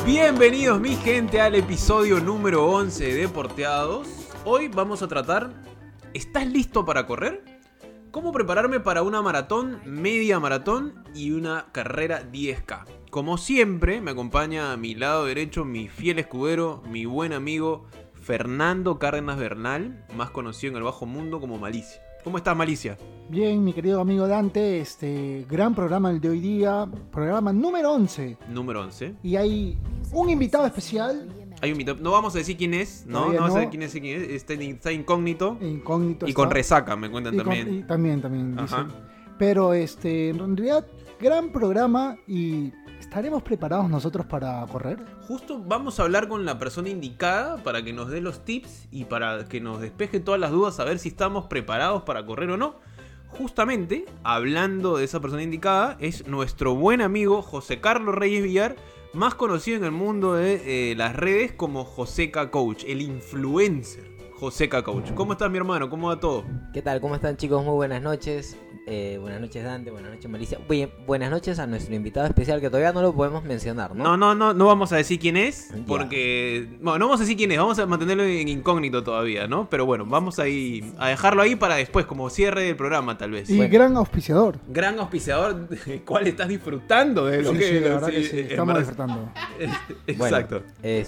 Bienvenidos mi gente al episodio número 11 de Deporteados. Hoy vamos a tratar, ¿estás listo para correr? ¿Cómo prepararme para una maratón, media maratón y una carrera 10K? Como siempre me acompaña a mi lado derecho mi fiel escudero, mi buen amigo Fernando Cárdenas Bernal, más conocido en el bajo mundo como Malicia. ¿Cómo estás, Malicia? Bien, mi querido amigo Dante, gran programa el de hoy día, programa número 11. Número 11. Y hay un invitado especial. Hay un invitado, no vamos a decir quién es, ¿no? No vamos a decir quién es, está incógnito. Incógnito. Y está. Con resaca, me cuentan también. También, dicen. Pero en realidad, gran programa y... ¿Estaremos preparados nosotros para correr? Justo vamos a hablar con la persona indicada para que nos dé los tips y para que nos despeje todas las dudas a ver si estamos preparados para correr o no. Justamente, hablando de esa persona indicada, es nuestro buen amigo José Carlos Reyes Villar, más conocido en el mundo de las redes como Joseca Coach, el influencer Joseca Coach. ¿Cómo estás, mi hermano? ¿Cómo va todo? ¿Qué tal? ¿Cómo están, chicos? Muy buenas noches. Buenas noches, Dante. Buenas noches, Malicia. Buenas noches a nuestro invitado especial, que todavía no lo podemos mencionar, ¿no? No vamos a decir quién es, porque... Bueno, no vamos a decir quién es, vamos a mantenerlo en incógnito todavía, ¿no? Pero bueno, vamos a dejarlo ahí para después, como cierre del programa, tal vez. Y bueno, gran auspiciador. Gran auspiciador, del cual estás disfrutando de lo que... Sí, la verdad que sí, estamos disfrutando. Exacto.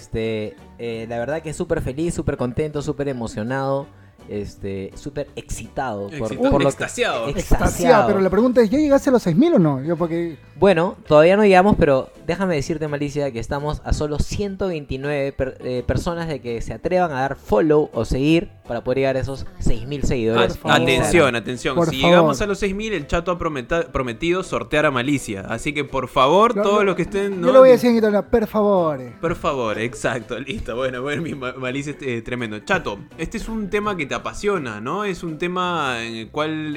Bueno, la verdad que súper feliz, súper contento, súper emocionado. Súper excitado por extasiado. Extasiado, pero la pregunta es, ¿ya llegaste a los 6.000 o no? Bueno, todavía no llegamos, pero déjame decirte, Malicia, que estamos a solo 129 personas de que se atrevan a dar follow o seguir para poder llegar a esos 6.000 seguidores. Atención, si llegamos a los 6.000, el chato ha prometido sortear a Malicia, así que por favor, todos los que estén... ¿no? Yo lo voy a decir en italiano, per favore. Por favor, exacto, listo, bueno, mi Malicia es tremendo. Chato, este es un tema que te apasiona, ¿no? Es un tema en el cual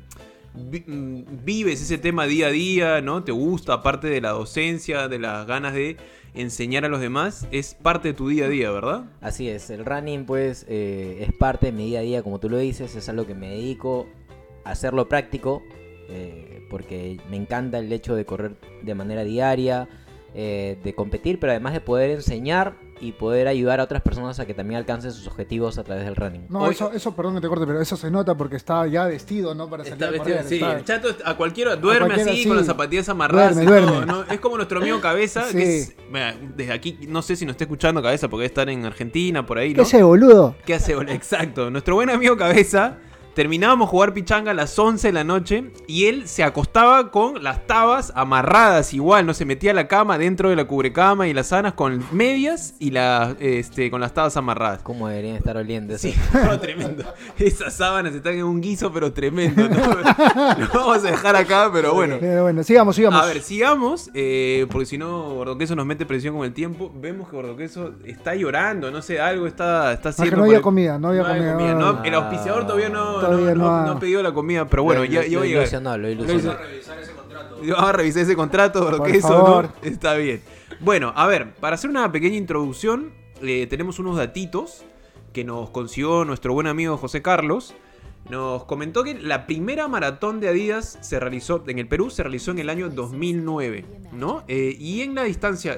vives ese tema día a día, ¿no? Te gusta, aparte de la docencia, de las ganas de enseñar a los demás, es parte de tu día a día, ¿verdad? Así es, el running pues es parte de mi día a día, como tú lo dices, es algo que me dedico a hacerlo práctico, porque me encanta el hecho de correr de manera diaria, de competir, pero además de poder enseñar y poder ayudar a otras personas a que también alcancen sus objetivos a través del running. No, eso perdón que te corte, pero eso se nota porque está ya vestido, ¿no? Para salir a correr. Sí, el chato a cualquiera duerme así, sí, con las zapatillas amarradas. Duerme. ¿No? Es como nuestro amigo Cabeza, sí. Que es, mira, desde aquí, no sé si nos está escuchando Cabeza, porque debe estar en Argentina, por ahí, ¿no? ¿Qué hace, boludo? ¿Qué hace, boludo? Exacto. Nuestro buen amigo Cabeza... Terminábamos jugar pichanga a las 11 de la noche y él se acostaba con las tabas amarradas igual, no se metía a la cama dentro de la cubrecama y las sábanas con medias y con las tabas amarradas. ¿Cómo deberían estar oliendo eso? Sí, no, tremendo. Esas sábanas están en un guiso, pero tremendo, ¿no? Lo vamos a dejar acá, pero bueno. Pero bueno, sigamos. A ver, sigamos, porque si no, Gordoqueso nos mete presión con el tiempo. Vemos que Gordoqueso está llorando, no sé, algo está haciendo. No había comida. No, el auspiciador todavía no ha pedido la comida, pero bueno, ya voy a llegar. Lo ilusionó. Vamos a revisar ese contrato, Gordoqueso, ¿no? Está bien. Bueno, a ver, para hacer una pequeña introducción, tenemos unos datitos que nos consiguió nuestro buen amigo José Carlos. Nos comentó que la primera maratón de Adidas en el Perú se realizó en el año 2009, ¿no? Y en la distancia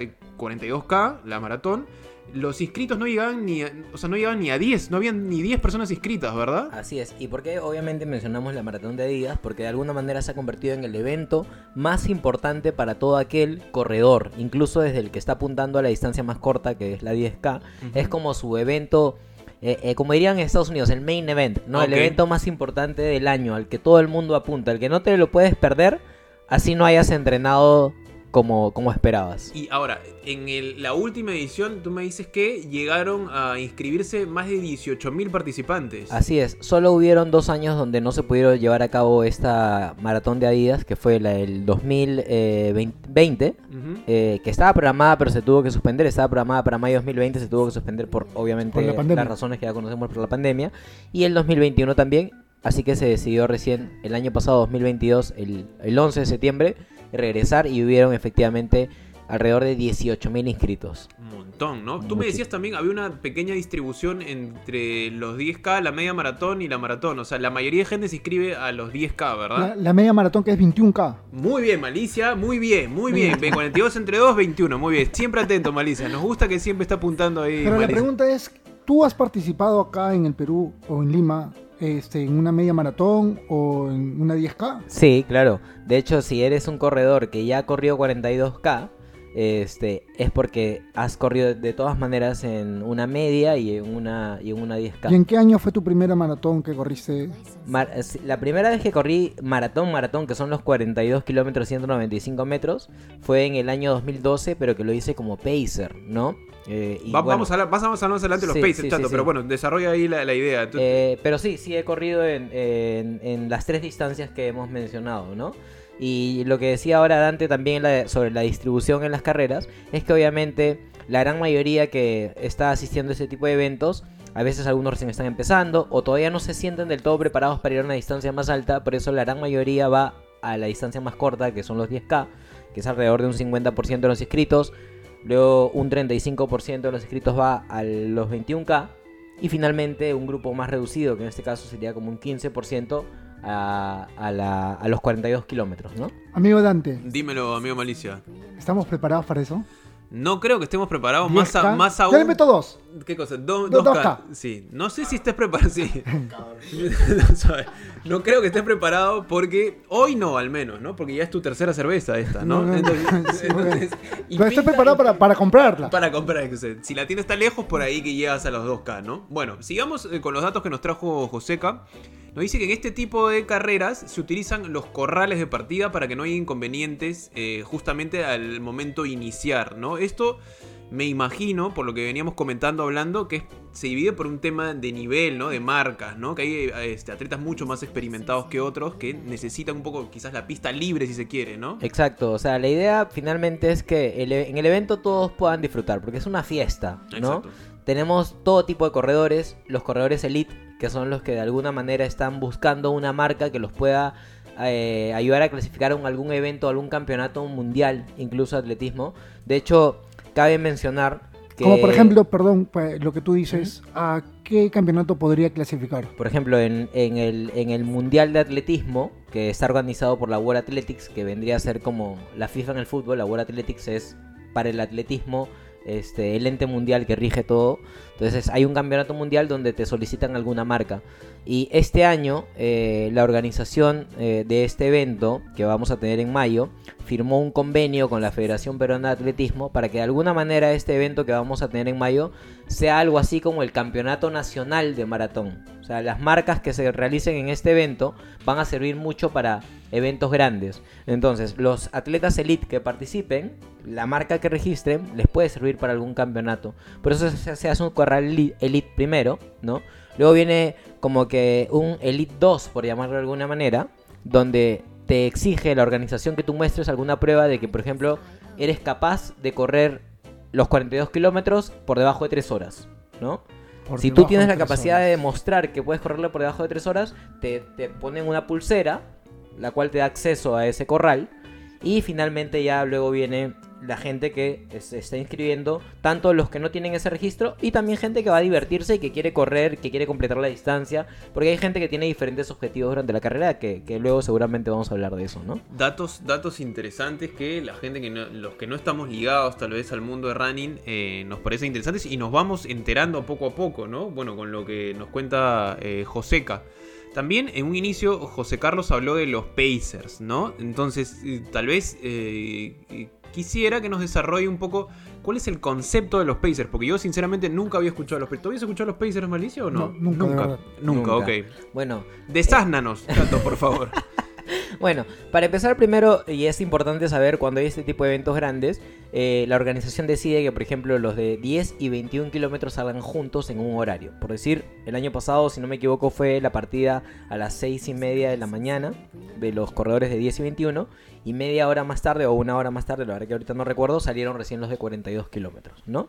42K, la maratón, los inscritos no llegaban ni a 10, no habían ni 10 personas inscritas, ¿verdad? Así es, y por qué obviamente mencionamos la maratón de Adidas, porque de alguna manera se ha convertido en el evento más importante para todo aquel corredor, incluso desde el que está apuntando a la distancia más corta, que es la 10K, es como su evento, como dirían en Estados Unidos, el main event, ¿no? Okay. El evento más importante del año, al que todo el mundo apunta, al que no te lo puedes perder, así no hayas entrenado como esperabas. Y ahora, en la última edición tú me dices que llegaron a inscribirse más de 18.000 participantes. Así es, solo hubieron 2 años donde no se pudieron llevar a cabo esta maratón de Adidas, que fue el 2020, que estaba programada pero se tuvo que suspender, estaba programada para mayo 2020, se tuvo que suspender por obviamente las razones que ya conocemos por la pandemia, y el 2021 también, así que se decidió recién el año pasado, 2022, el 11 de septiembre, regresar, y hubieron efectivamente alrededor de 18.000 inscritos. Un montón, ¿no? Tú me decías también, había una pequeña distribución entre los 10K, la media maratón y la maratón. O sea, la mayoría de gente se inscribe a los 10K, ¿verdad? La media maratón que es 21K. Muy bien, Malicia, muy bien. 42 entre 2, 21, muy bien. Siempre atento, Malicia. Nos gusta que siempre está apuntando ahí. Pero Malicia. la pregunta es, ¿tú has participado acá en el Perú o en Lima en una media maratón o en una 10K? Sí, claro. De hecho, si eres un corredor que ya corrió 42K, es porque has corrido de todas maneras en una media y en una 10K. ¿Y en qué año fue tu primera maratón que corriste? La primera vez que corrí maratón, que son los 42 kilómetros 195 metros, fue en el año 2012, pero que lo hice como pacer, ¿no? Vamos a hablar más adelante de los pacers, Chato, pero bueno, desarrolla ahí la idea. Pero sí he corrido en las 3 distancias que hemos mencionado, ¿no? Y lo que decía ahora Dante también sobre la distribución en las carreras, es que obviamente la gran mayoría que está asistiendo a este tipo de eventos, a veces algunos recién están empezando o todavía no se sienten del todo preparados para ir a una distancia más alta, por eso la gran mayoría va a la distancia más corta, que son los 10K, que es alrededor de un 50% de los inscritos. Luego un 35% de los inscritos va a los 21K. Y finalmente un grupo más reducido, que en este caso sería como un 15%, a los 42 kilómetros, ¿no? Amigo Dante. Dímelo, amigo Malicia. ¿Estamos preparados para eso? No creo que estemos preparados, 10K. más aún. Yo le meto 2. ¿Qué cosa? 2K. Sí. No sé si estés preparado. Sí. No creo que estés preparado porque hoy no, al menos, ¿no? Porque ya es tu tercera cerveza esta, ¿no? Entonces, pero estoy preparado para comprarla. Para comprar. Si la tienes tan lejos, por ahí que llegas a los 2K, ¿no? Bueno, sigamos con los datos que nos trajo Joseca. Nos dice que en este tipo de carreras se utilizan los corrales de partida para que no haya inconvenientes justamente al momento de iniciar, ¿no? Esto me imagino, por lo que veníamos comentando, hablando, que se divide por un tema de nivel, ¿no? De marcas, ¿no? Que hay atletas mucho más experimentados que otros que necesitan un poco quizás la pista libre si se quiere, ¿no? Exacto, o sea, la idea finalmente es que en el evento todos puedan disfrutar, porque es una fiesta, ¿no? Exacto. Tenemos todo tipo de corredores, los corredores elite, que son los que de alguna manera están buscando una marca que los pueda ayudar a clasificar a algún evento, algún campeonato mundial, incluso atletismo. De hecho, cabe mencionar que... Como por ejemplo, perdón, lo que tú dices, ¿a qué campeonato podría clasificar? Por ejemplo, en el Mundial de Atletismo, que está organizado por la World Athletics, que vendría a ser como la FIFA en el fútbol, la World Athletics es para el atletismo el ente mundial que rige todo. Entonces hay un campeonato mundial donde te solicitan alguna marca. Y este año la organización de este evento, que vamos a tener en mayo, firmó un convenio con la Federación Peruana de Atletismo para que de alguna manera este evento que vamos a tener en mayo sea algo así como el Campeonato Nacional de Maratón. O sea, las marcas que se realicen en este evento van a servir mucho para eventos grandes. Entonces, los atletas elite que participen, la marca que registren, les puede servir para algún campeonato. Por eso se hace un corral elite primero, ¿no? Luego viene como que un Elite 2, por llamarlo de alguna manera, donde te exige la organización que tú muestres alguna prueba de que, por ejemplo, eres capaz de correr los 42 kilómetros por debajo de 3 horas, ¿no? Si tú tienes la capacidad de demostrar que puedes correrlo por debajo de 3 horas, te ponen una pulsera, la cual te da acceso a ese corral. Y finalmente ya luego viene la gente que se está inscribiendo, tanto los que no tienen ese registro y también gente que va a divertirse y que quiere correr, que quiere completar la distancia, porque hay gente que tiene diferentes objetivos durante la carrera que luego seguramente vamos a hablar de eso, ¿no? Datos interesantes que la gente los que no estamos ligados tal vez al mundo de running nos parecen interesantes y nos vamos enterando poco a poco, ¿no? Bueno, con lo que nos cuenta Joseca. También en un inicio José Carlos habló de los pacers, ¿no? Entonces tal vez quisiera que nos desarrolle un poco cuál es el concepto de los pacers, porque yo sinceramente nunca había escuchado los pacers. ¿Tú habías escuchado los pacers, Malicia, o no? Nunca, ok. Bueno, desáznanos, Chato, por favor. Bueno, para empezar primero, y es importante saber cuando hay este tipo de eventos grandes, la organización decide que, por ejemplo, los de 10 y 21 kilómetros salgan juntos en un horario. Por decir, el año pasado, si no me equivoco, fue la partida a las 6:30 de la mañana de los corredores de 10 y 21, y media hora más tarde, o una hora más tarde, la verdad que ahorita no recuerdo, salieron recién los de 42 kilómetros, ¿no?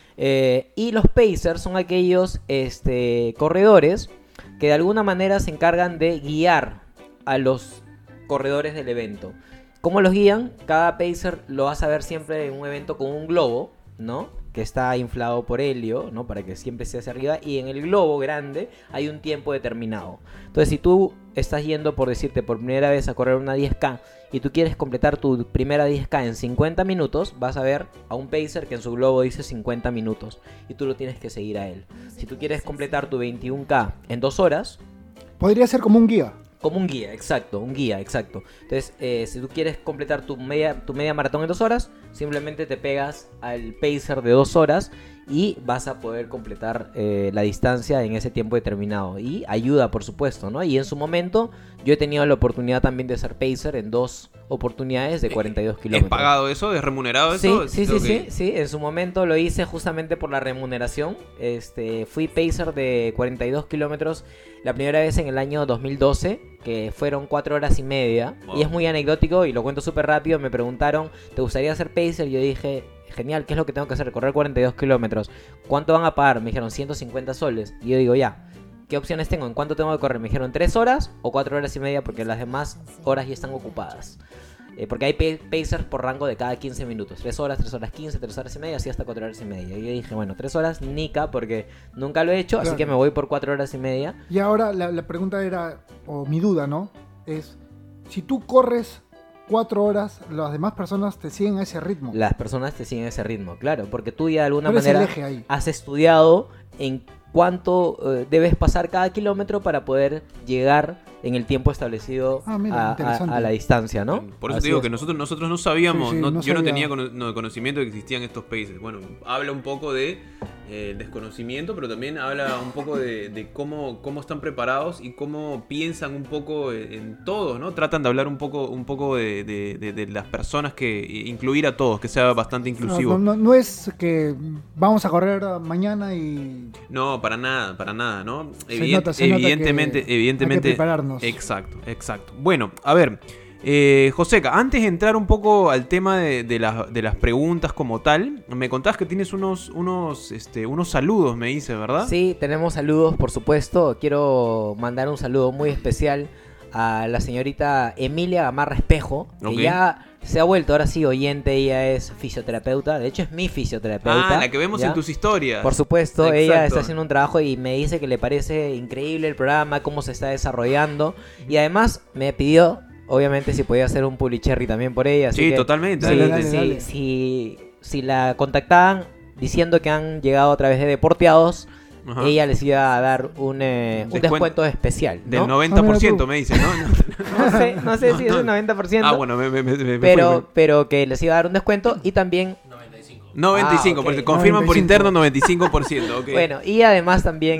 Y los pacers son aquellos corredores que de alguna manera se encargan de guiar a los corredores del evento. ¿Cómo los guían? Cada pacer lo vas a ver siempre en un evento con un globo, ¿no? Que está inflado por helio, ¿no? Para que siempre esté hacia arriba. Y en el globo grande hay un tiempo determinado. Entonces, si tú estás yendo, por decirte, por primera vez a correr una 10K y tú quieres completar tu primera 10K en 50 minutos, vas a ver a un pacer que en su globo dice 50 minutos. Y tú lo tienes que seguir a él. Si tú quieres completar tu 21K en 2 horas... Podría ser como un guía. Como un guía, exacto, un guía, exacto. Entonces, si tú quieres completar tu media maratón en 2 horas, simplemente te pegas al pacer de 2 horas y vas a poder completar la distancia en ese tiempo determinado. Y ayuda, por supuesto, ¿no? Y en su momento, yo he tenido la oportunidad también de ser pacer en 2 oportunidades de 42 kilómetros. ¿Es pagado eso? ¿Es remunerado eso? Sí, en su momento lo hice justamente por la remuneración. Fui pacer de 42 kilómetros la primera vez en el año 2012, que fueron 4 horas y media. Wow. Y es muy anecdótico y lo cuento súper rápido. Me preguntaron, ¿te gustaría ser pacer? Y yo dije, genial, ¿qué es lo que tengo que hacer? Correr 42 kilómetros. ¿Cuánto van a pagar? Me dijeron 150 soles. Y yo digo, ya, ¿qué opciones tengo? ¿En cuánto tengo que correr? Me dijeron 3 horas o 4 horas y media, porque las demás horas ya están ocupadas. Porque hay pacers por rango de cada 15 minutos. 3 horas, 3 horas 15, 3 horas y media, así hasta 4 horas y media. Y yo dije, bueno, 3 horas nica, porque nunca lo he hecho, claro. Así que me voy por 4 horas y media. Y ahora la pregunta era, o mi duda, ¿no? Es, si tú corres 4 horas, las demás personas te siguen a ese ritmo. Las personas te siguen a ese ritmo, claro, porque tú ya de alguna manera has estudiado en cuánto debes pasar cada kilómetro para poder llegar en el tiempo establecido a la distancia, ¿no? Por eso te digo que nosotros no sabíamos, yo no tenía conocimiento de que existían estos pacers. Bueno, habla un poco de desconocimiento, pero también habla un poco de cómo están preparados y cómo piensan un poco en todos, ¿no? Tratan de hablar un poco de las personas, que incluir a todos, que sea bastante inclusivo. No es que vamos a correr mañana y... No, para nada, ¿no? Evidentemente hay que prepararnos. Exacto. Bueno, a ver, Joseca, antes de entrar un poco al tema de las preguntas como tal, me contabas que tienes unos saludos, me dices, ¿verdad? Sí, tenemos saludos, por supuesto. Quiero mandar un saludo muy especial a la señorita Emilia Gamarra Espejo, que ya se ha vuelto ahora sí oyente. Ella es fisioterapeuta, de hecho es mi fisioterapeuta. La que vemos en tus historias. Por supuesto. Exacto. Ella está haciendo un trabajo y me dice que le parece increíble el programa, cómo se está desarrollando, y además me pidió, obviamente, si podía hacer un Pulicherry también por ella. Así sí, que, totalmente. Dale. Si la contactaban diciendo que han llegado a través de Deporteados, ajá, ella les iba a dar un descuento especial, ¿no? Del 90%, me dice, ¿no? No sé si es un 90%. Ah, bueno, pero que les iba a dar un descuento y también... 95%, okay. Confirman 95. Por interno 95%, okay. Bueno, y además también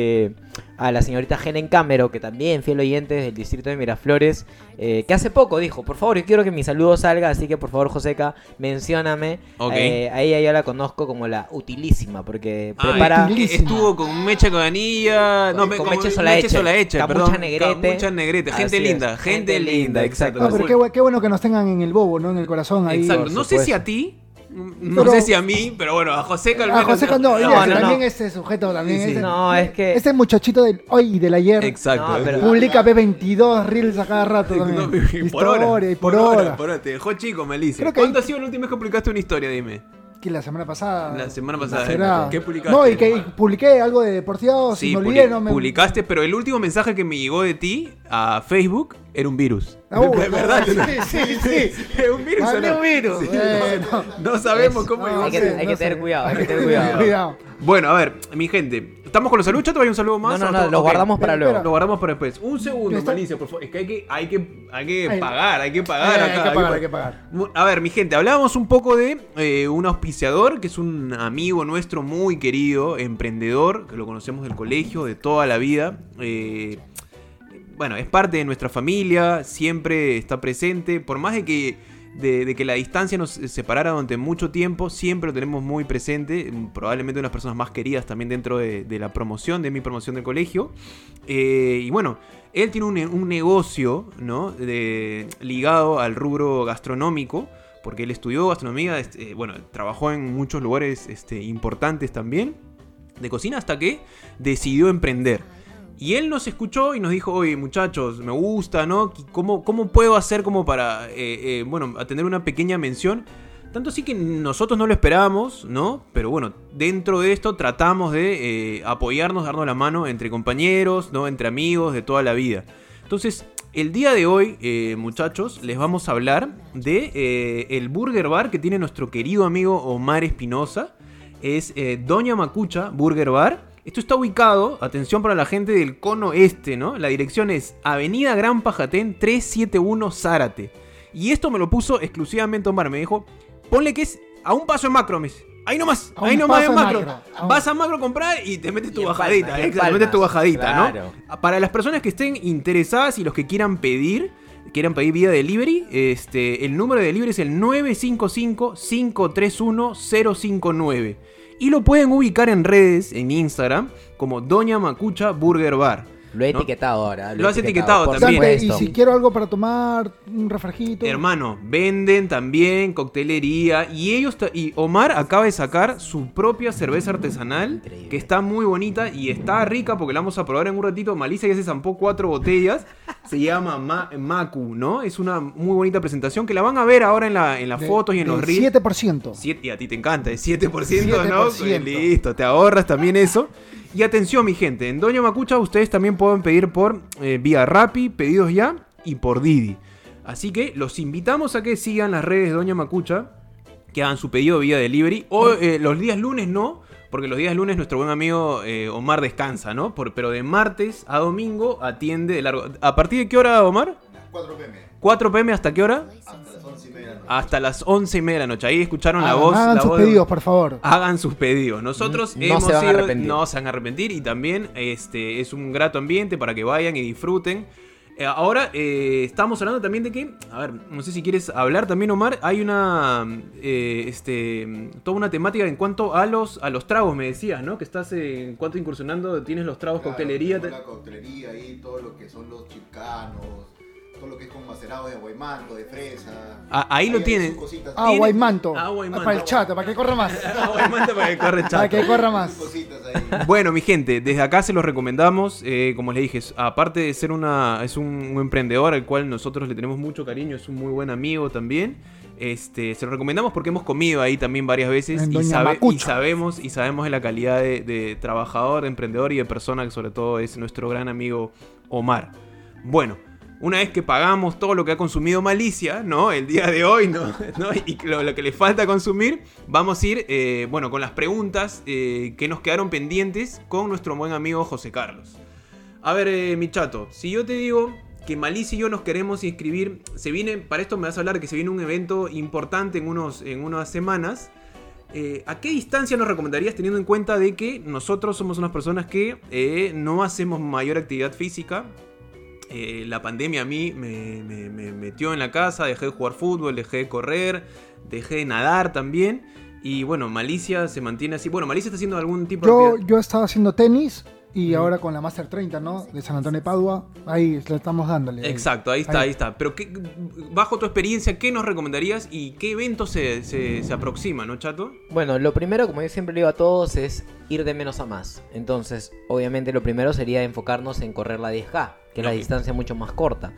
a la señorita Helen Camero, que también fiel oyente del distrito de Miraflores, que hace poco dijo, por favor, yo quiero que mi saludo salga, así que por favor, Joseca, mencióname. Okay. A ella ya la conozco como la utilísima, porque prepara... Estuvo con mecha con anilla... No, con mecha solahecha, Camucha negrete. Gente linda, exacto. No, pero qué bueno que nos tengan en el bobo, ¿no? En el corazón ahí. Exacto, no sé si a ti... No sé si a mí, pero bueno, a Joseca al menos. A Joseca no, también este sujeto también. Sí. No, es que... Este muchachito del hoy y del ayer. Exacto. No, pero... Publica P22 reels a cada rato también. Por hora. Te dejó chico, Melissa. ¿Cuándo ha sido la última vez que publicaste una historia, dime? Que la semana pasada. ¿Qué publicaste? No, y que publiqué algo de Deporteados. Sí, publicaste, pero el último mensaje que me llegó de ti a Facebook era un virus. ¿De verdad? Sí. Es un virus. Un virus. Sí, no sabemos cómo llegó. Hay que tener cuidado. Bueno, a ver, mi gente, ¿estamos con los saludos? ¿Te hay un saludo más? No, lo guardamos para luego. Lo guardamos para después. Un segundo, Malicia, por favor. Es que hay que pagar acá. Hay que pagar. A ver, mi gente, hablábamos un poco de un auspiciador, que es un amigo nuestro muy querido, emprendedor, que lo conocemos del colegio, de toda la vida. Bueno, es parte de nuestra familia, siempre está presente, por más de que la distancia nos separara durante mucho tiempo, siempre lo tenemos muy presente, probablemente una de las personas más queridas también dentro de la promoción, de mi promoción del colegio. Y bueno, él tiene un negocio, ¿no? Ligado al rubro gastronómico, porque él estudió gastronomía, trabajó en muchos lugares importantes también de cocina, hasta que decidió emprender. Y él nos escuchó y nos dijo, oye muchachos, me gusta, ¿no? ¿Cómo puedo hacer como para, atender una pequeña mención? Tanto así que nosotros no lo esperábamos, ¿no? Pero bueno, dentro de esto tratamos de apoyarnos, darnos la mano entre compañeros, ¿no? Entre amigos de toda la vida. Entonces, el día de hoy, muchachos, les vamos a hablar de el Burger Bar que tiene nuestro querido amigo Omar Espinosa. Es Doña Macucha Burger Bar. Esto está ubicado, atención para la gente del cono este, ¿no? La dirección es Avenida Gran Pajatén 371 Zárate. Y esto me lo puso exclusivamente Omar, me dijo... Ponle que es a un paso en Macro, me dice. Ahí nomás en Macro. Vas a Macro a comprar y te metes tu bajadita. Te metes tu bajadita, claro. ¿No? Para las personas que estén interesadas y los que quieran pedir vía delivery, el número de delivery es el 955-531-059. Y lo pueden ubicar en redes, en Instagram, como Doña Macucha Burger Bar. Lo he etiquetado ahora. Lo has etiquetado también. Y si quiero algo para tomar, un refresquito. Hermano, venden también coctelería. Y Omar acaba de sacar su propia cerveza artesanal. Increíble. Que está muy bonita y está rica porque la vamos a probar en un ratito. Malicia ya se zampó 4 botellas. Se llama Macu, ¿no? Es una muy bonita presentación que la van a ver ahora en las fotos y en los reels. 7%. Y a ti te encanta, es 7%, ¿no? Pues listo, te ahorras también eso. Y atención, mi gente, en Doña Macucha ustedes también pueden pedir por vía Rappi, pedidos ya y por Didi. Así que los invitamos a que sigan las redes de Doña Macucha, que hagan su pedido vía delivery. O los días lunes no, porque los días lunes nuestro buen amigo Omar descansa, ¿no? Pero de martes a domingo atiende de largo. ¿A partir de qué hora, Omar? 4 p.m. 4 p.m. ¿hasta qué hora? Hasta las 11:30 de la noche. Hasta las 11:30 de la noche. Ahí escucharon la voz. Hagan sus pedidos, por favor. Hagan sus pedidos. Nosotros no se van a arrepentir. Y también es un grato ambiente para que vayan y disfruten. Ahora estamos hablando también de que, a ver, no sé si quieres hablar también, Omar. Hay una toda una temática en cuanto a los tragos, me decías, ¿no? Que estás en cuanto incursionando, tienes los tragos, claro, coctelería. La coctelería y todo lo que son los chicanos, todo lo que es con macerado de aguaymanto, de fresa. Ahí lo tienen. Aguaymanto. Para el chat, para que corra más. Aguaymanto para que corra el chat. Para que corra más. Bueno, mi gente, desde acá se los recomendamos. Como les dije, aparte de ser es un emprendedor al cual nosotros le tenemos mucho cariño, es un muy buen amigo también. Se lo recomendamos porque hemos comido ahí también varias veces y sabemos de la calidad de trabajador, de emprendedor y de persona que sobre todo es nuestro gran amigo Omar. Bueno, una vez que pagamos todo lo que ha consumido Malicia, ¿no? El día de hoy, ¿no? Y lo que le falta consumir, vamos a ir, con las preguntas que nos quedaron pendientes con nuestro buen amigo José Carlos. A ver, mi chato, si yo te digo que Malicia y yo nos queremos inscribir, para esto me vas a hablar de que se viene un evento importante en unas semanas. ¿A qué distancia nos recomendarías teniendo en cuenta de que nosotros somos unas personas que no hacemos mayor actividad física? La pandemia a mí me metió en la casa, dejé de jugar fútbol, dejé de correr, dejé de nadar también. Y bueno, Malicia se mantiene así. Bueno, Malicia está haciendo algún tipo de... Yo estaba haciendo tenis y ahora con la Master 30, ¿no? De San Antonio de Padua, ahí le estamos dándole. Exacto, ahí está. Pero bajo tu experiencia, ¿qué nos recomendarías y qué eventos se aproximan, ¿no, chato? Bueno, lo primero, como yo siempre le digo a todos, es ir de menos a más. Entonces, obviamente lo primero sería enfocarnos en correr la 10K, que es la distancia mucho más corta.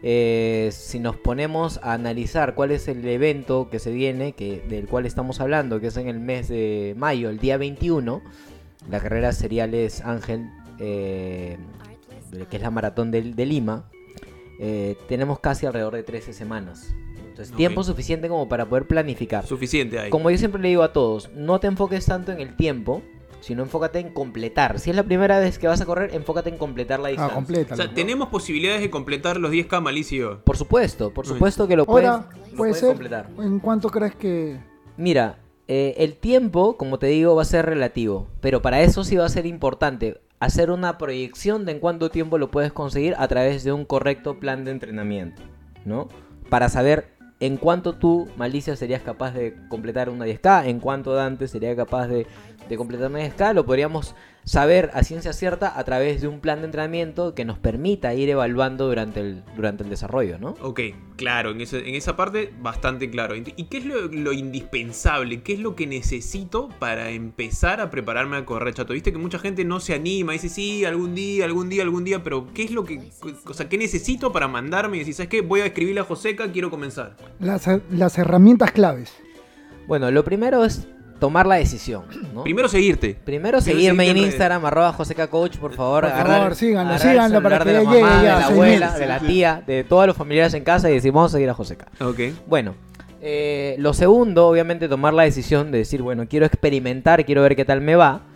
Si nos ponemos a analizar cuál es el evento que se viene, del cual estamos hablando, que es en el mes de mayo, el día 21, la carrera Cereales Ángel, que es la maratón de Lima, tenemos casi alrededor de 13 semanas. Entonces, tiempo suficiente como para poder planificar. Suficiente ahí. Como yo siempre le digo a todos, no te enfoques tanto en el tiempo, sino enfócate en completar. Si es la primera vez que vas a correr, enfócate en completar la distancia. O sea, ¿tenemos posibilidades de completar los 10K, Malicio? Por supuesto que lo puedes completar. ¿En cuánto crees que...? Mira, el tiempo, como te digo, va a ser relativo, pero para eso sí va a ser importante hacer una proyección de en cuánto tiempo lo puedes conseguir a través de un correcto plan de entrenamiento, ¿no? Para saber en cuánto tú, Malicia, serías capaz de completar una 10K, en cuánto Dante sería capaz de de completar una 10K, lo podríamos saber a ciencia cierta a través de un plan de entrenamiento que nos permita ir evaluando durante el desarrollo, ¿no? Ok, claro, en esa parte bastante claro. ¿Y qué es lo indispensable? ¿Qué es lo que necesito para empezar a prepararme a correr, Chato? Viste que mucha gente no se anima, dice sí, algún día, pero ¿qué es lo que, o sea, qué necesito para mandarme y decir, ¿sabes qué? Voy a escribirle a Joseca, quiero comenzar. Las herramientas claves. Bueno, lo primero es tomar la decisión, ¿no? Primero seguirte. Primero seguirme en Instagram, @JosecaCoach, por favor. Síganlo para que de la llegue mamá, de ya, la abuela, de la tía, de todos los familiares en casa y decir, vamos a seguir a Joseca. Ok. Bueno, lo segundo, obviamente, tomar la decisión de decir, bueno, quiero experimentar, quiero ver qué tal me va.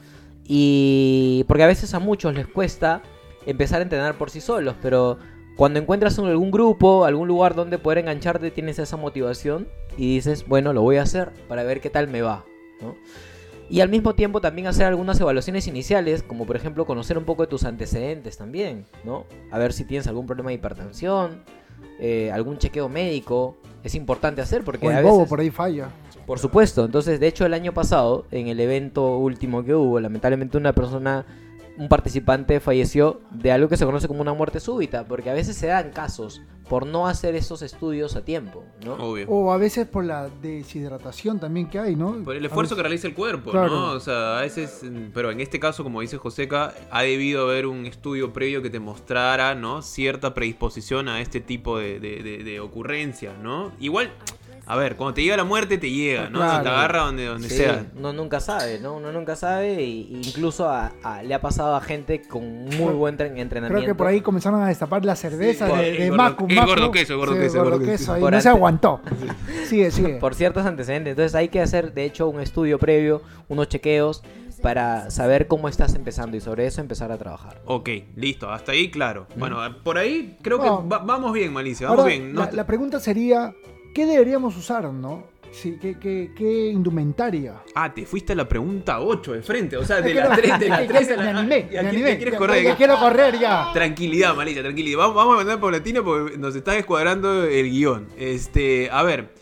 Y porque a veces a muchos les cuesta empezar a entrenar por sí solos, pero cuando encuentras algún grupo, algún lugar donde poder engancharte, tienes esa motivación y dices, bueno, lo voy a hacer para ver qué tal me va, ¿no? Y al mismo tiempo también hacer algunas evaluaciones iniciales, como por ejemplo conocer un poco de tus antecedentes también, ¿no? A ver si tienes algún problema de hipertensión, algún chequeo médico. Es importante hacer porque o el a bobo veces... por ahí falla. Por supuesto, entonces de hecho el año pasado, en el evento último que hubo, lamentablemente un participante falleció de algo que se conoce como una muerte súbita, porque a veces se dan casos por no hacer esos estudios a tiempo, ¿no? Obvio. O a veces por la deshidratación también que hay, ¿no? Por el esfuerzo que realiza el cuerpo, claro, ¿no? O sea, a veces, pero en este caso, como dice Joseca, ha debido haber un estudio previo que te mostrara, ¿no? Cierta predisposición a este tipo de ocurrencias, ¿no? Igual, a ver, cuando te llega la muerte, te llega, ¿no? Claro. Te agarra donde Sí, sea. uno nunca sabe, ¿no? Uno nunca sabe y incluso le ha pasado a gente con muy buen entrenamiento. Creo que por ahí comenzaron a destapar la cerveza Sí, de el Macu. gordo queso. Ahí Por no se ante- aguantó. Sigue. Por ciertos antecedentes. Entonces hay que hacer, de hecho, un estudio previo, unos chequeos para saber cómo estás empezando y sobre eso empezar a trabajar. Ok, listo, hasta ahí claro. Bueno, por ahí creo que No. vamos bien, Malicia, vamos Ahora, bien. No la pregunta sería, ¿qué deberíamos usar, no? Sí, ¿qué indumentaria? te fuiste a la pregunta 8 de frente, o sea, de Es que la no, 3 de la 3 a me la... animé, ¿Y a me quién animé. te quieres Ya, correr? ya quiero correr ya. Tranquilidad, Malicia, tranquilidad. Vamos a mandar paulatina porque nos está descuadrando el guión. A ver,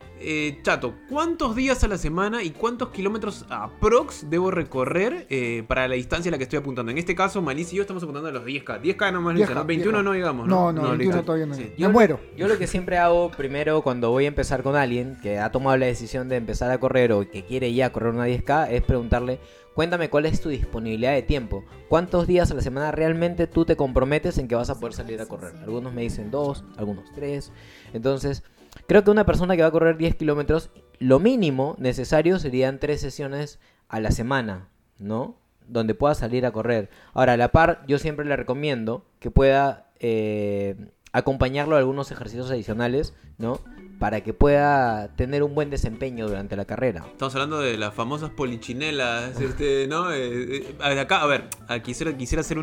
Chato, ¿cuántos días a la semana y cuántos kilómetros aprox debo recorrer para la distancia a la que estoy apuntando? En este caso, Malicia y yo estamos apuntando a los 10K. 10K nomás, Lisa, ¿no? 21 no digamos, ¿no? No, 21 listo. todavía no. Sí. Me muero. Yo lo que siempre hago primero cuando voy a empezar con alguien que ha tomado la decisión de empezar a correr o que quiere ya correr una 10K es preguntarle, cuéntame cuál es tu disponibilidad de tiempo. ¿Cuántos días a la semana realmente tú te comprometes en que vas a poder salir a correr? Algunos me dicen 2, algunos 3. Entonces, creo que una persona que va a correr 10 kilómetros, lo mínimo necesario serían 3 sesiones a la semana, ¿no? Donde pueda salir a correr. Ahora, a la par, yo siempre le recomiendo que pueda acompañarlo a algunos ejercicios adicionales, ¿no? Para que pueda tener un buen desempeño durante la carrera. Estamos hablando de las famosas polichinelas, ¿no? Acá, a ver, quisiera hacer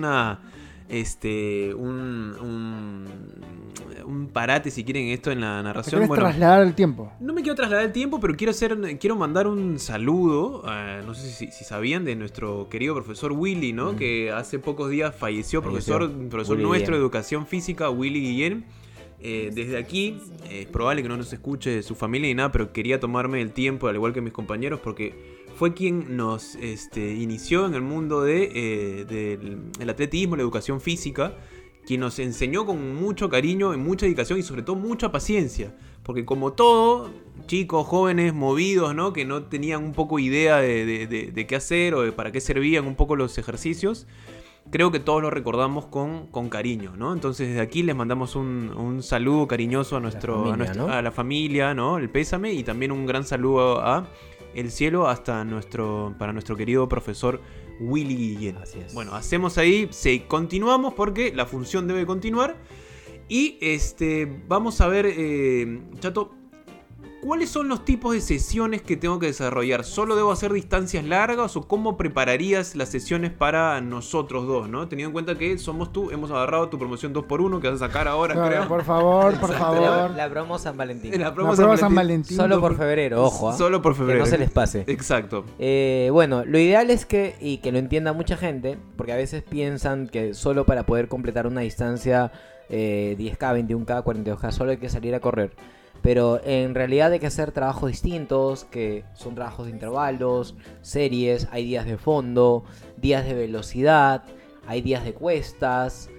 un parate, si quieren, esto en la ¿Te narración. quieres trasladar el tiempo? No me quiero trasladar el tiempo, pero quiero mandar un saludo, no sé si sabían, de nuestro querido profesor Willy, ¿no? Que hace pocos días falleció, profesor Willy nuestro Guillén. de educación física, Willy Guillén. Desde aquí, es probable que no nos escuche su familia ni nada, pero quería tomarme el tiempo, al igual que mis compañeros, porque fue quien nos inició en el mundo del atletismo, la educación física, quien nos enseñó con mucho cariño y mucha dedicación y sobre todo mucha paciencia. Porque como todo, chicos, jóvenes, movidos, ¿no? Que no tenían un poco idea de qué hacer o de para qué servían un poco los ejercicios, creo que todos lo recordamos con cariño, ¿no? Entonces desde aquí les mandamos un saludo cariñoso a la familia, ¿no? El pésame, y también un gran saludo a el cielo para nuestro querido profesor Willy Guillén. Así es. Bueno, hacemos ahí, continuamos porque la función debe continuar. Y vamos a ver, Chato, ¿cuáles son los tipos de sesiones que tengo que desarrollar? ¿Solo debo hacer distancias largas o cómo prepararías las sesiones para nosotros dos, ¿no? Teniendo en cuenta que somos tú, hemos agarrado tu promoción 2x1 que vas a sacar ahora, Claro, creo. por favor. La promo San Valentín. La La promo prueba San Valentín. Solo por febrero, ojo. Solo por febrero. Que no se les pase. Exacto. Bueno, lo ideal es que lo entienda mucha gente, porque a veces piensan que solo para poder completar una distancia 10K, 21K, 42K, solo hay que salir a correr. pero en realidad hay que hacer trabajos distintos, que son trabajos de intervalos, series, hay días de fondo, días de velocidad, hay días de cuestas,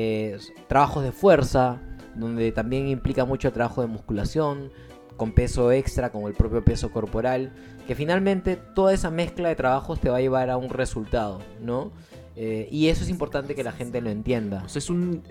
trabajos de fuerza, donde también implica mucho el trabajo de musculación, con peso extra, como el propio peso corporal, que finalmente toda esa mezcla de trabajos te va a llevar a un resultado, ¿no? Y eso es importante que la gente lo entienda. O sea,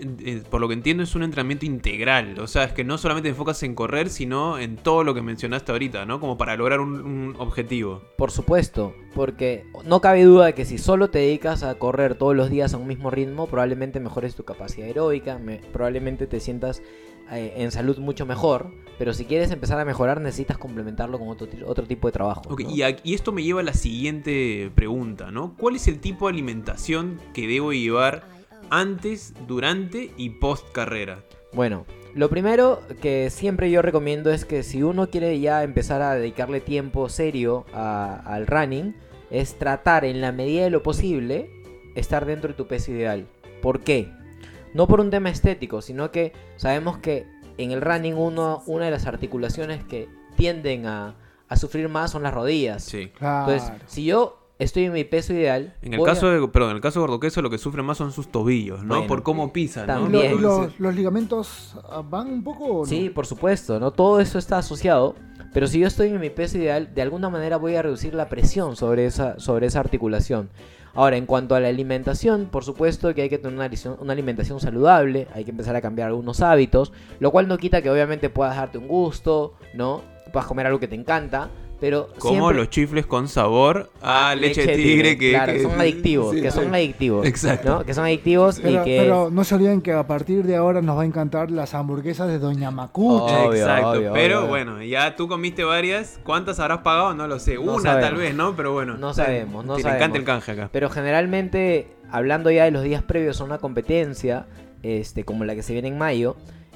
por lo que entiendo, es un entrenamiento integral. O sea, es que no solamente te enfocas en correr, sino en todo lo que mencionaste ahorita, ¿no? Como para lograr un objetivo. Por supuesto, porque no cabe duda de que si solo te dedicas a correr todos los días a un mismo ritmo, probablemente mejores tu capacidad aeróbica, probablemente te sientas en salud mucho mejor, pero si quieres empezar a mejorar necesitas complementarlo con otro tipo de trabajo. Okay, ¿no? y esto me lleva a la siguiente pregunta, ¿no? ¿Cuál es el tipo de alimentación que debo llevar antes, durante y post carrera? Bueno, lo primero que siempre yo recomiendo es que si uno quiere ya empezar a dedicarle tiempo serio al running, es tratar en la medida de lo posible estar dentro de tu peso ideal. ¿Por qué? No por un tema estético, sino que sabemos que en el running una de las articulaciones que tienden a sufrir más son las rodillas. Sí. Claro. Entonces, si yo estoy en mi peso ideal... En el caso de Gordoqueso lo que sufre más son sus tobillos, ¿no? Bueno, por cómo pisa, ¿no? también. ¿Y los ligamentos van un poco o no? Sí, por supuesto, ¿no? Todo eso está asociado, pero si yo estoy en mi peso ideal, de alguna manera voy a reducir la presión sobre esa articulación. Ahora, en cuanto a la alimentación, por supuesto que hay que tener una alimentación saludable, hay que empezar a cambiar algunos hábitos, lo cual no quita que obviamente puedas darte un gusto, ¿no? Puedas comer algo que te encanta, pero como siempre... los chifles con sabor a leche de tigre claro, que son adictivos, sí, que son adictivos. Exacto. ¿no? Que son adictivos Pero no se olviden que a partir de ahora nos va a encantar las hamburguesas de Doña Macucha. Obvio, Exacto, obvio, pero obvio. bueno, ya tú comiste varias. ¿Cuántas habrás pagado? No lo sé. No Una sabemos. tal vez, ¿no? Pero bueno. No sabemos, no Le sabemos. encanta el canje acá. Pero generalmente, hablando ya de los días previos a una competencia, como la que se viene en mayo,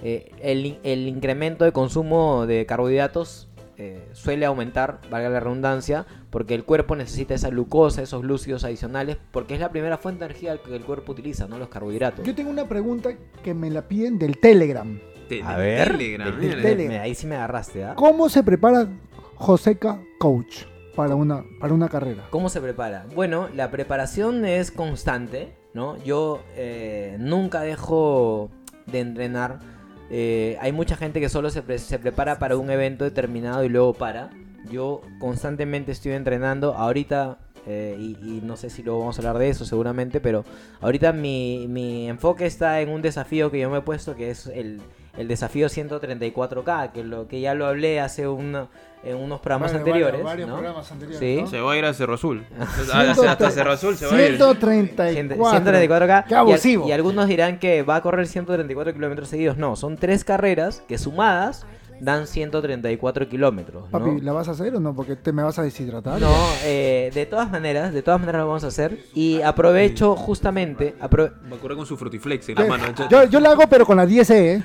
el incremento de consumo de carbohidratos suele aumentar, valga la redundancia, porque el cuerpo necesita esa glucosa, esos glúcidos adicionales, porque es la primera fuente de energía que el cuerpo utiliza, ¿no? Los carbohidratos. Yo tengo una pregunta que me la piden del Telegram. A ver, Telegram, del mira. Telegram. ahí sí me agarraste, ¿ah? ¿Cómo se prepara Joseca Coach para una carrera? ¿Cómo se prepara? Bueno, la preparación es constante, ¿no? Yo nunca dejo de entrenar. Hay mucha gente que solo se prepara para un evento determinado y luego para. Yo constantemente estoy entrenando. Ahorita, y no sé si luego vamos a hablar de eso seguramente, pero ahorita mi enfoque está en un desafío que yo me he puesto, que es el desafío 134K, que ya lo hablé hace en unos programas anteriores. Varios ¿no? programas anteriores. Sí. ¿no? Se va a ir a Cerro Azul. Hasta Cerro Azul se va a ir. 134. 134K. Qué abusivo. Y algunos dirán que va a correr 134 kilómetros seguidos. No, son 3 carreras que sumadas dan 134 kilómetros, ¿no? Papi, ¿la vas a hacer o no? Porque me vas a deshidratar. No, de todas maneras lo vamos a hacer. Y aprovecho justamente... Va a correr con su frutiflex en la mano. Yo la hago, pero con la 10E, ¿eh?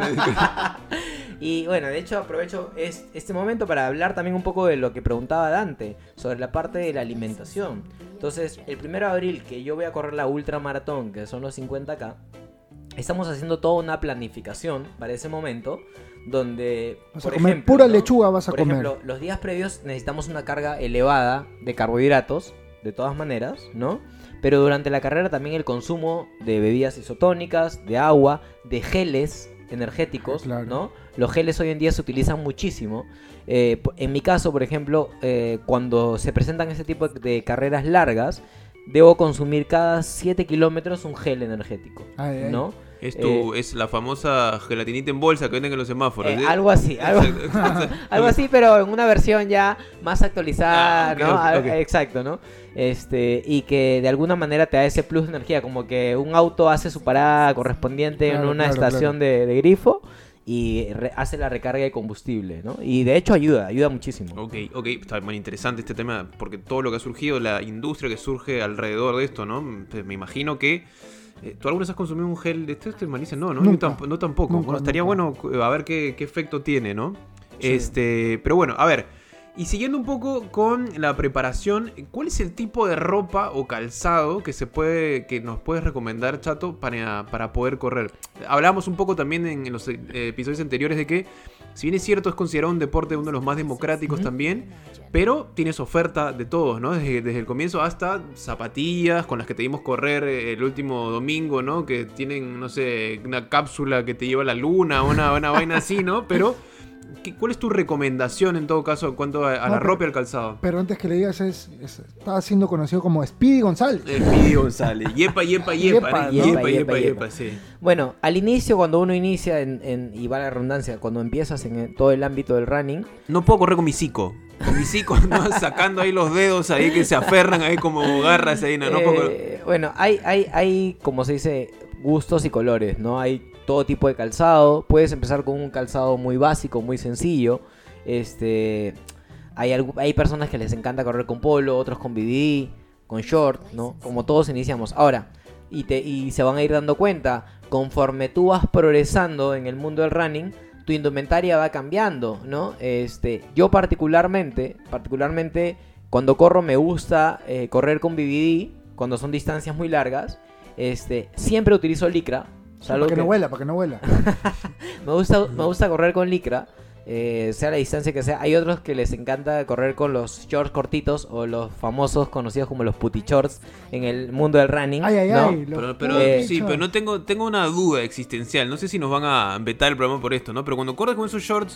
Y bueno, de hecho aprovecho este momento para hablar también un poco de lo que preguntaba Dante, sobre la parte de la alimentación. Entonces, el 1 de abril que yo voy a correr la ultramaratón, que son los 50K, estamos haciendo toda una planificación para ese momento, donde... Vas a comer pura lechuga, vas a por comer. ejemplo, los días previos necesitamos una carga elevada de carbohidratos, de todas maneras, ¿no? Pero durante la carrera también el consumo de bebidas isotónicas, de agua, de geles energéticos, Claro. ¿no? Los geles hoy en día se utilizan muchísimo. En mi caso, por ejemplo, cuando se presentan ese tipo de carreras largas, debo consumir cada 7 kilómetros un gel energético, Ay, ay. ¿no? Es la famosa gelatinita en bolsa que venden en los semáforos. ¿sí? Algo así, algo así, pero en una versión ya más actualizada, Ok, ¿no? ok. Exacto, ¿no? Y que de alguna manera te da ese plus de energía, como que un auto hace su parada correspondiente en Claro, una claro, estación de grifo y hace la recarga de combustible, ¿no? Y de hecho ayuda muchísimo. Ok, está muy interesante este tema, porque todo lo que ha surgido, la industria que surge alrededor de esto, ¿no? Me imagino que... ¿Tú alguna vez has consumido un gel de este, Marisa? No, ¿no? Nunca. Yo tampoco. Nunca, Bueno, estaría nunca. bueno a ver qué efecto tiene, ¿no? Sí. Pero bueno, a ver, Y siguiendo un poco con la preparación, ¿cuál es el tipo de ropa o calzado que nos puedes recomendar, Chato, para poder correr? Hablamos un poco también en los episodios anteriores de que, si bien es cierto, es considerado un deporte uno de los más democráticos también, pero tienes oferta de todos, ¿no? Desde el comienzo hasta zapatillas con las que te dimos correr el último domingo, ¿no? Que tienen, no sé, una cápsula que te lleva a la luna, una vaina así, ¿no? Pero ¿cuál es tu recomendación en todo caso en cuanto a la ropa y al calzado? Pero antes que le digas, está siendo conocido como Speedy González. Speedy González. Yepa, sí. Bueno, al inicio, cuando uno inicia y va la redundancia, cuando empiezas en todo el ámbito del running... No puedo correr con mi cico. Con mi cico, ¿no? Sacando ahí los dedos ahí que se aferran ahí como garras ahí, no puedo... Bueno, hay, como se dice, gustos y colores, ¿no? Hay todo tipo de calzado. Puedes empezar con un calzado muy básico, muy sencillo. Hay personas que les encanta correr con polo, otros con BD, con short, ¿no? Como todos iniciamos. Ahora, y se van a ir dando cuenta, conforme tú vas progresando en el mundo del running, tu indumentaria va cambiando, ¿no? Yo particularmente, cuando corro me gusta correr con BD, cuando son distancias muy largas. Siempre utilizo licra. Para que no huela. Me gusta correr con licra, sea la distancia que sea. Hay otros que les encanta correr con los shorts cortitos o los famosos conocidos como los putty shorts en el mundo del running. ¿no? Pero no tengo una duda existencial. No sé si nos van a vetar el programa por esto, ¿no? Pero cuando corres con esos shorts,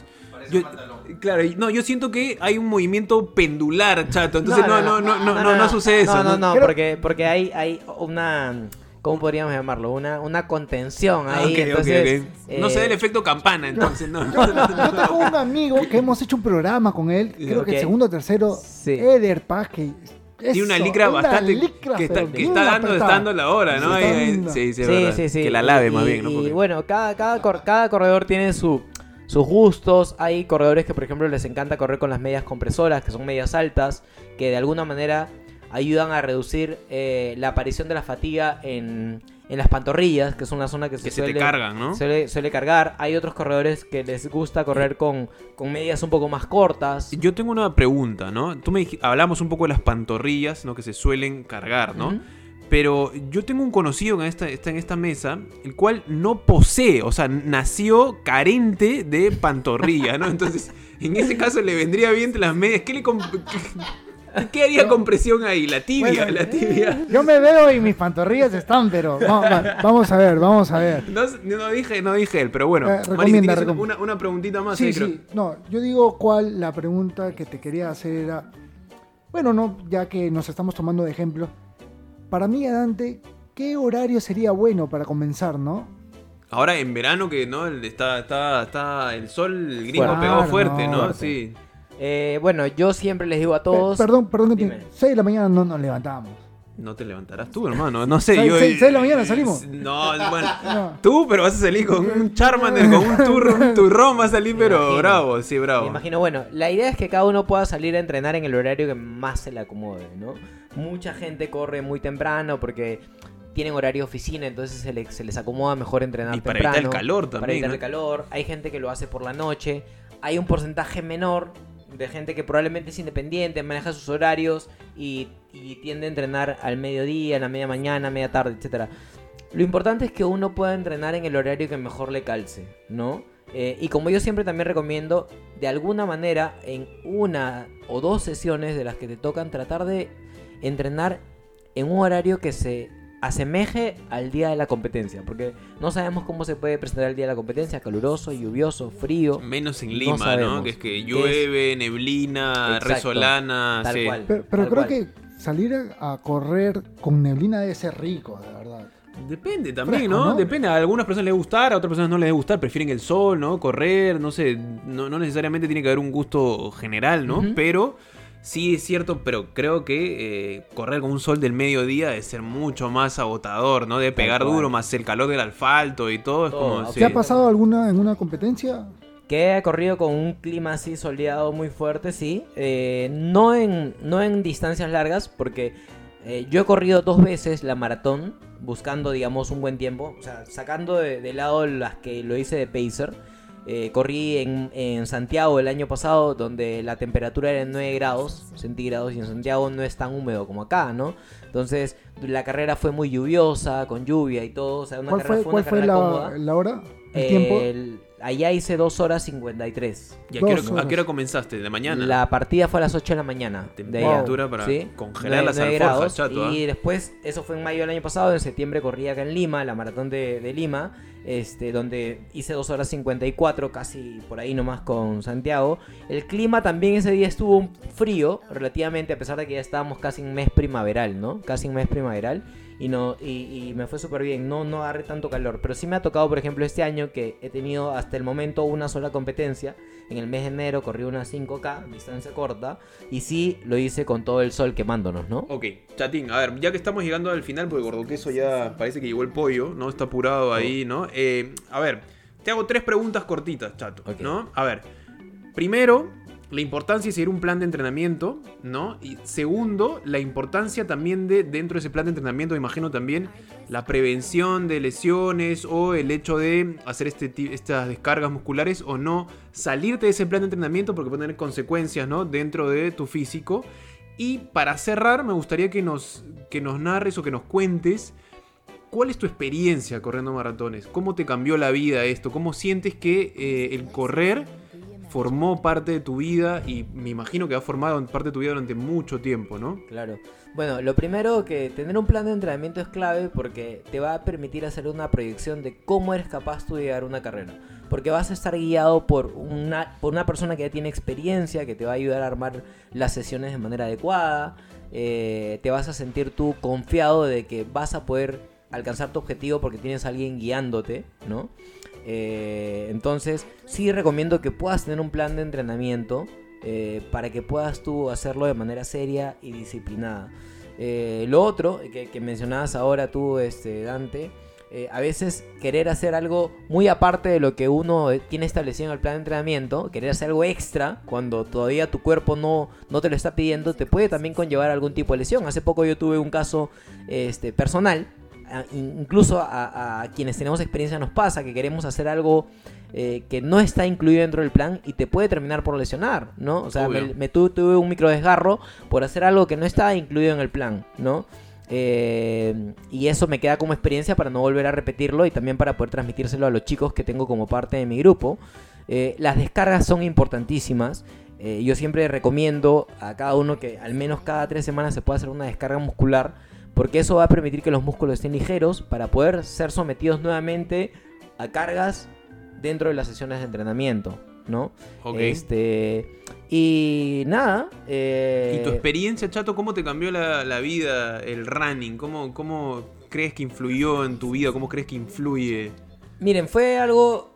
yo siento que hay un movimiento pendular, Chato. Entonces no sucede eso. No, porque hay una... ¿Cómo podríamos llamarlo? Una contención ahí. Okay. No se da el efecto campana, entonces no. Yo tengo un amigo que hemos hecho un programa con él, creo que el segundo o tercero, Eder Paz, que tiene una licra bastante que está dando la hora, ¿no? Sí, que la lave más bien, ¿no? Y bueno, cada corredor tiene sus gustos. Hay corredores que, por ejemplo, les encanta correr con las medias compresoras, que son medias altas, que de alguna manera ayudan a reducir la aparición de la fatiga en las pantorrillas, que es una zona que se te cargan, ¿no? Suele cargar. Hay otros corredores que les gusta correr con medias un poco más cortas. Yo tengo una pregunta, ¿no? Hablamos un poco de las pantorrillas, ¿no? Que se suelen cargar, ¿no? Pero yo tengo un conocido que está en esta mesa, el cual no posee, o sea, nació carente de pantorrilla, ¿no? Entonces, en ese caso le vendría bien las medias. ¿Qué haría compresión ahí? La tibia. Yo me veo y mis pantorrillas están, pero vamos a ver. No dije él, pero bueno. Recomienda. Una preguntita más. Sí. No, yo digo la pregunta que te quería hacer era, bueno, no, ya que nos estamos tomando de ejemplo, para mí, Dante, ¿qué horario sería bueno para comenzar, no? Ahora en verano que no está el sol gringo pegó fuerte, ¿no? Sí. Bueno, yo siempre les digo a todos... Perdón, 6 de la mañana no nos levantamos. No te levantarás tú, hermano. No sé, 6 de la mañana salimos. No, bueno. Tú, pero vas a salir con un Charmander, con un turrón, vas a salir, pero bravo, sí, bravo. Me imagino, bueno, la idea es que cada uno pueda salir a entrenar en el horario que más se le acomode, ¿no? Mucha gente corre muy temprano porque tienen horario de oficina, entonces se les acomoda mejor entrenar temprano. Y para evitar el calor también. Para evitar el calor. Hay gente que lo hace por la noche. Hay un porcentaje menor de gente que probablemente es independiente, maneja sus horarios y tiende a entrenar al mediodía, en la media mañana, media tarde, etcétera. Lo importante es que uno pueda entrenar en el horario que mejor le calce, ¿no? Y como yo siempre también recomiendo, de alguna manera, en 1 o 2 sesiones de las que te tocan, tratar de entrenar en un horario que se asemeje al día de la competencia, porque no sabemos cómo se puede presentar el día de la competencia, caluroso, lluvioso, frío. Menos en Lima, ¿no? Que es que llueve, neblina, resolana. Tal cual. Pero creo que salir a correr con neblina debe ser rico, de verdad. Depende también, ¿no? Depende, a algunas personas les gustar, a otras personas no les gustar, prefieren el sol, ¿no? Correr, no sé, no necesariamente tiene que haber un gusto general, ¿no? Pero sí es cierto, pero creo que correr con un sol del mediodía debe ser mucho más agotador, ¿no? Debe pegar duro, más el calor del asfalto y todo. Es como, ¿Te ha pasado en una competencia? Que he corrido con un clima así soleado muy fuerte, sí. No en distancias largas, porque yo he corrido 2 veces la maratón buscando, digamos, un buen tiempo. O sea, sacando de lado las que lo hice de pacer. Corrí en Santiago el año pasado, donde la temperatura era de 9 grados centígrados y en Santiago no es tan húmedo como acá, ¿no? Entonces la carrera fue muy lluviosa, con lluvia y todo. O sea, ¿Cuál fue la hora? ¿El tiempo? Allá hice 2 horas 53. ¿Y a qué hora comenzaste? ¿De mañana? La partida fue a las 8 de la mañana. Temperatura para congelar las alforjas, chato. Y después, eso fue en mayo del año pasado. En septiembre corrí acá en Lima, la maratón de Lima, donde hice 2 horas 54, casi por ahí nomás con Santiago. El clima también ese día estuvo frío, relativamente, a pesar de que ya estábamos casi en mes primaveral, ¿no? Casi en mes primaveral. Y me fue súper bien, no agarré tanto calor. Pero sí me ha tocado, por ejemplo, este año que he tenido hasta el momento una sola competencia. En el mes de enero corrí una 5K, distancia corta. Y sí, lo hice con todo el sol quemándonos, ¿no? Ok, chatín, a ver, ya que estamos llegando al final, porque Gordoqueso ya parece que llegó el pollo, ¿no? Está apurado ahí, ¿no? A ver, te hago 3 preguntas cortitas, chato, okay, ¿no? A ver, primero, la importancia de seguir un plan de entrenamiento, ¿no? Y segundo, la importancia también dentro de ese plan de entrenamiento, me imagino también la prevención de lesiones o el hecho de hacer estas descargas musculares o no, salirte de ese plan de entrenamiento porque puede tener consecuencias, ¿no? Dentro de tu físico. Y para cerrar, me gustaría que nos narres o que nos cuentes cuál es tu experiencia corriendo maratones, cómo te cambió la vida esto, cómo sientes que el correr formó parte de tu vida y me imagino que ha formado parte de tu vida durante mucho tiempo, ¿no? Claro. Bueno, lo primero, que tener un plan de entrenamiento es clave porque te va a permitir hacer una proyección de cómo eres capaz tú de llegar a una carrera. Porque vas a estar guiado por una persona que ya tiene experiencia, que te va a ayudar a armar las sesiones de manera adecuada. Te vas a sentir tú confiado de que vas a poder alcanzar tu objetivo porque tienes a alguien guiándote, ¿no? Entonces sí recomiendo que puedas tener un plan de entrenamiento para que puedas tú hacerlo de manera seria y disciplinada. Lo otro que mencionabas ahora tú, Dante, a veces querer hacer algo muy aparte de lo que uno tiene establecido en el plan de entrenamiento, querer hacer algo extra cuando todavía tu cuerpo no te lo está pidiendo, te puede también conllevar algún tipo de lesión. Hace poco yo tuve un caso personal. Incluso a quienes tenemos experiencia nos pasa que queremos hacer algo que no está incluido dentro del plan y te puede terminar por lesionar, ¿no? O sea, tuve un micro desgarro por hacer algo que no estaba incluido en el plan, ¿no? Y eso me queda como experiencia para no volver a repetirlo y también para poder transmitírselo a los chicos que tengo como parte de mi grupo. Las descargas son importantísimas. Yo siempre recomiendo a cada uno que al menos cada 3 semanas se pueda hacer una descarga muscular, porque eso va a permitir que los músculos estén ligeros para poder ser sometidos nuevamente a cargas dentro de las sesiones de entrenamiento, ¿no? Okay. Y nada. ¿Y tu experiencia, chato, cómo te cambió la vida, el running? ¿Cómo crees que influyó en tu vida? ¿Cómo crees que influye? Miren, fue algo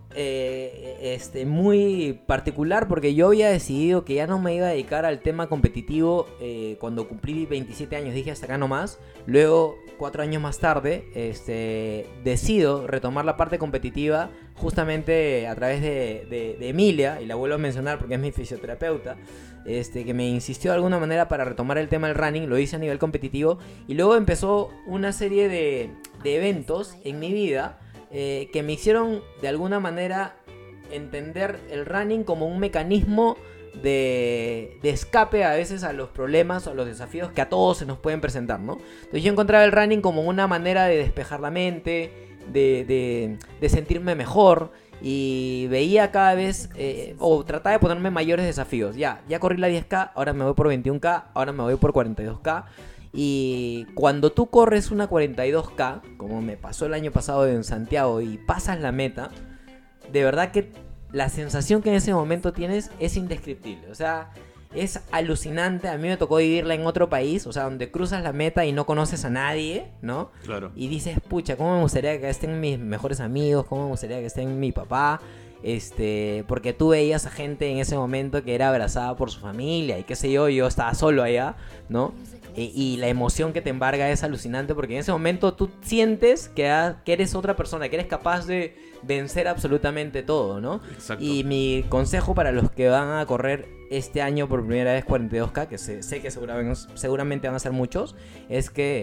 muy particular porque yo había decidido que ya no me iba a dedicar al tema competitivo cuando cumplí 27 años, dije hasta acá nomás. Luego, 4 años más tarde, decido retomar la parte competitiva justamente a través de Emilia, y la vuelvo a mencionar porque es mi fisioterapeuta, que me insistió de alguna manera para retomar el tema del running. Lo hice a nivel competitivo y luego empezó una serie de eventos en mi vida que me hicieron de alguna manera entender el running como un mecanismo de escape a veces a los problemas o a los desafíos que a todos se nos pueden presentar, ¿no? Entonces yo encontraba el running como una manera de despejar la mente, de sentirme mejor, y veía cada vez o trataba de ponerme mayores desafíos. Ya corrí la 10K, ahora me voy por 21K, ahora me voy por 42K. Y cuando tú corres una 42K, como me pasó el año pasado en Santiago, y pasas la meta, de verdad que la sensación que en ese momento tienes es indescriptible. O sea, es alucinante. A mí me tocó vivirla en otro país, o sea, donde cruzas la meta y no conoces a nadie, ¿no? Claro. Y dices, pucha, ¿cómo me gustaría que estén mis mejores amigos? ¿Cómo me gustaría que estén mi papá? Porque tú veías a gente en ese momento que era abrazada por su familia y qué sé yo estaba solo allá, ¿no? Y la emoción que te embarga es alucinante porque en ese momento tú sientes que eres otra persona, que eres capaz de vencer absolutamente todo, ¿no? Exacto. Y mi consejo para los que van a correr este año por primera vez 42K, que sé que seguramente van a ser muchos, es que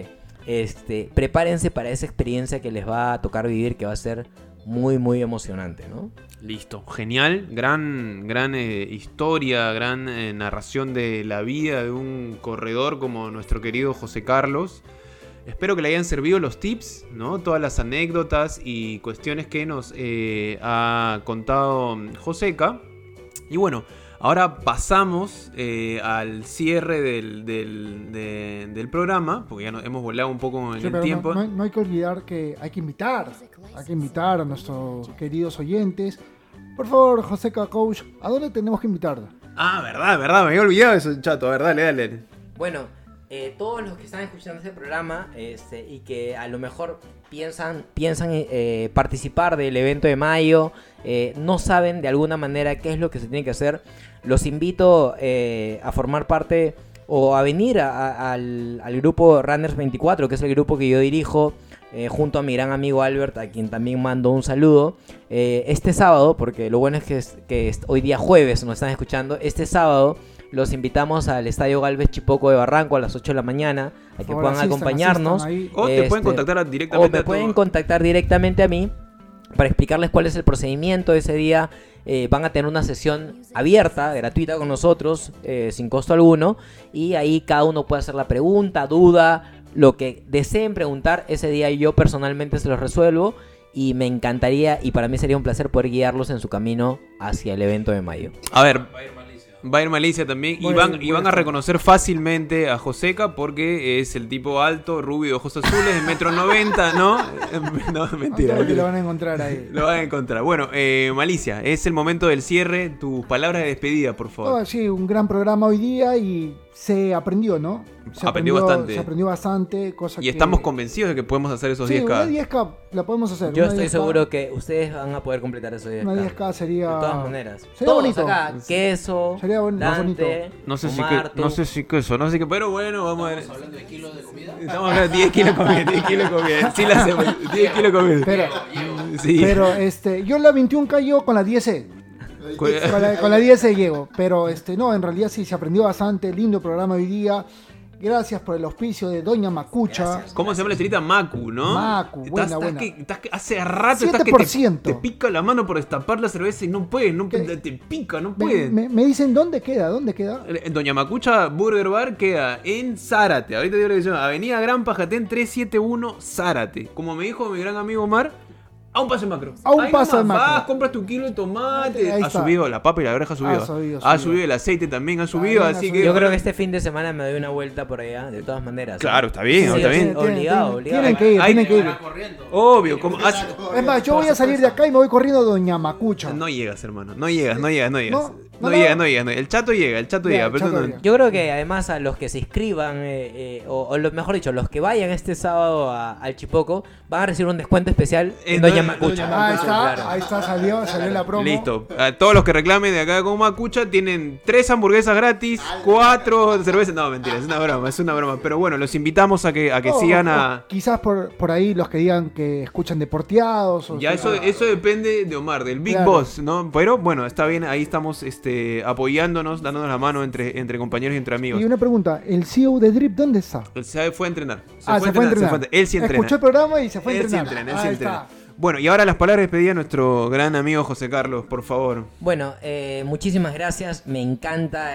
prepárense para esa experiencia que les va a tocar vivir, que va a ser muy, muy emocionante, ¿no? Listo, genial, gran historia, gran narración de la vida de un corredor como nuestro querido José Carlos. Espero que le hayan servido los tips, ¿no? Todas las anécdotas y cuestiones que nos ha contado Joseca. Y bueno, ahora pasamos al cierre del programa, porque ya hemos volado un poco en el tiempo. No hay que olvidar que hay que invitar a nuestros queridos oyentes. Por favor, Joseca Coach, ¿a dónde tenemos que invitar? Ah, verdad, me había olvidado eso, chato. A ver, dale. Bueno, todos los que están escuchando este programa y que a lo mejor piensan participar del evento de mayo, no saben de alguna manera qué es lo que se tiene que hacer, los invito a formar parte o a venir al grupo Runners 24, que es el grupo que yo dirijo, junto a mi gran amigo Albert, a quien también mando un saludo. Este sábado, porque lo bueno es que hoy día jueves nos están escuchando, este sábado los invitamos al Estadio Galvez Chipoco de Barranco a las 8 de la mañana, a que puedan acompañarnos. O te pueden contactar directamente. O me pueden contactar directamente a mí para explicarles cuál es el procedimiento de ese día. Van a tener una sesión abierta, gratuita con nosotros, sin costo alguno. Y ahí cada uno puede hacer la pregunta, duda, lo que deseen preguntar. Ese día yo personalmente se los resuelvo. Y me encantaría, y para mí sería un placer poder guiarlos en su camino hacia el evento de mayo. A ver, va a ir Malicia también. Y van a reconocer fácilmente a Joseca porque es el tipo alto, rubio, ojos azules, de 1,90 m, ¿no? No, mentira. Lo van a encontrar ahí. Lo van a encontrar. Bueno, Malicia, es el momento del cierre. Tus palabras de despedida, por favor. Sí, un gran programa hoy día y se aprendió, ¿no? Se aprendió bastante. Y estamos convencidos de que podemos hacer esos 10K. Una 10K la podemos hacer. Yo estoy seguro que ustedes van a poder completar esos 10K. Una 10K sería... De todas maneras. Sería todos bonito. Acá, queso, sería bonito. No sé Omar, si queso, no sé qué, pero bueno, vamos a ver. ¿Estamos hablando de kilos de comida? Estamos hablando de 10 kilos de comida, 10 kilos de comida. Sí la hacemos, 10 kilos de comida. Pero yo la 21K llego con la 10E. Con la 10 llego, pero no, en realidad sí se aprendió bastante, lindo programa hoy día. Gracias por el auspicio de Doña Macucha. Gracias. ¿Cómo se llama la estrellita? Macu, ¿no? Macu, buena. Hace rato estás que te pica la mano por destapar la cerveza y no puedes, te pica, no puedes. Me dicen, ¿dónde queda? Doña Macucha Burger Bar queda en Zárate. Ahorita digo la dirección, Avenida Gran Pajatén 371 Zárate. Como me dijo mi gran amigo Omar, a un paso de macro. Vas, compras tu kilo de tomate. Ha subido la papa y la verja, ha subido el aceite también, ha subido. Así que yo creo que este fin de semana me doy una vuelta por allá, de todas maneras. Claro, está bien, está bien. Obligado. Tienen que ir. Obvio. Es más, yo voy a salir de acá y me voy corriendo a Doña Macucha. No llegas, hermano. No llegas. No llega. El chato llega. Yo creo que además a los que se inscriban, mejor dicho, los que vayan este sábado al Chipoco, van a recibir un descuento especial en Doña Macucha. Ahí está, salió la promo. Listo. A todos los que reclamen de acá con Macucha tienen 3 hamburguesas gratis, 4 cervezas. No, mentira, es una broma. Pero bueno, los invitamos a que sigan a... Quizás por ahí los que digan que escuchan Deporteados. Ya eso depende de Omar, del Big Boss, ¿no? Pero bueno, está bien, ahí estamos apoyándonos, dándonos la mano entre compañeros y entre amigos. Y una pregunta, ¿el CEO de Drip dónde está? Él se fue a entrenar. Se fue a entrenar. Él sí entrena. Escuchó el programa y se fue a entrenar. Él sí entrena. Bueno, y ahora las palabras de despedida a nuestro gran amigo José Carlos, por favor. Bueno, muchísimas gracias. Me encanta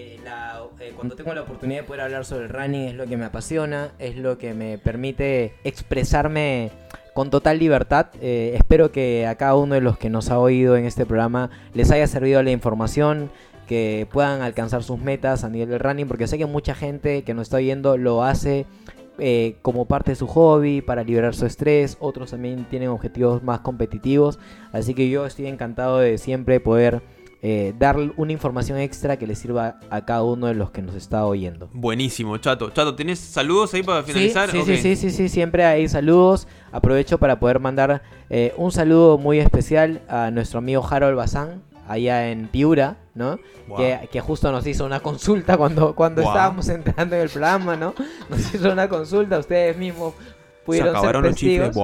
cuando tengo la oportunidad de poder hablar sobre el running, es lo que me apasiona, es lo que me permite expresarme con total libertad. Espero que a cada uno de los que nos ha oído en este programa les haya servido la información, que puedan alcanzar sus metas a nivel del running, porque sé que mucha gente que nos está oyendo lo hace como parte de su hobby, para liberar su estrés. Otros también tienen objetivos más competitivos, así que yo estoy encantado de siempre poder dar una información extra que le sirva a cada uno de los que nos está oyendo. Buenísimo, Chato, ¿tienes saludos ahí para finalizar? Sí, siempre hay saludos. Aprovecho para poder mandar un saludo muy especial a nuestro amigo Harold Bazán, allá en Piura, ¿no? Wow. Que justo nos hizo una consulta cuando estábamos entrando en el programa, ¿no? Nos hizo una consulta, ustedes mismos pudieron ser testigos.